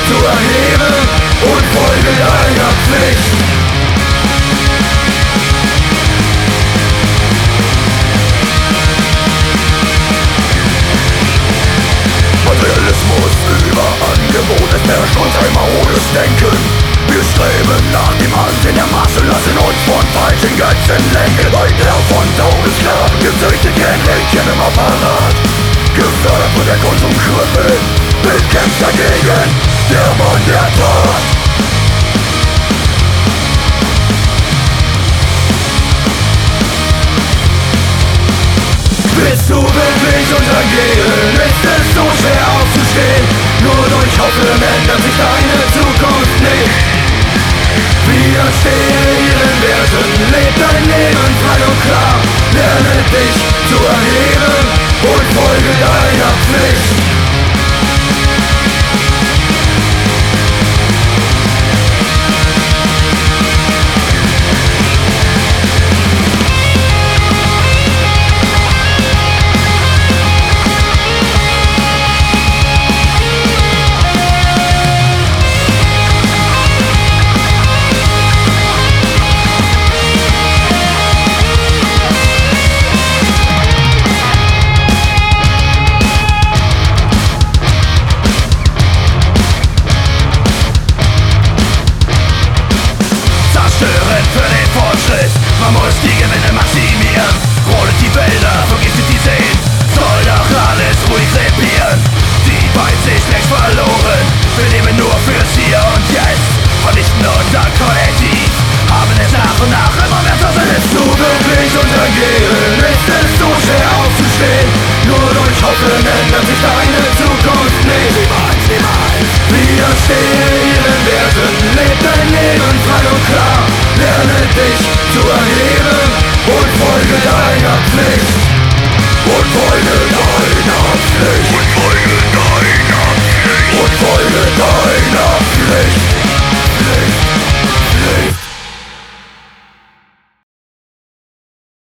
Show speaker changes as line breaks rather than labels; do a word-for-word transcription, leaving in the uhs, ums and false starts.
zu erheben und folge deiner Pflicht. Materialismus über Angebot, es herrscht uns ein maodes Denken. Wir streben nach dem Ansehen der Masse, lassen uns von falschen Götzen lenken. Ein Herr von tausend Sklaven, gezüchtet wie ein Rädchen im Apparat. Gefördert wird der Konsum Krüppel, bekämpft dagegen der Mann der Tat. Willst du wirklich untergehen? Ist es so schwer aufzustehen? Nur durch Hoffen ändert sich deine Zukunft nicht. Widerstehe ihren Werten, leb dein Leben frei und klar. Lerne dich zu erheben und folge deiner Pflicht.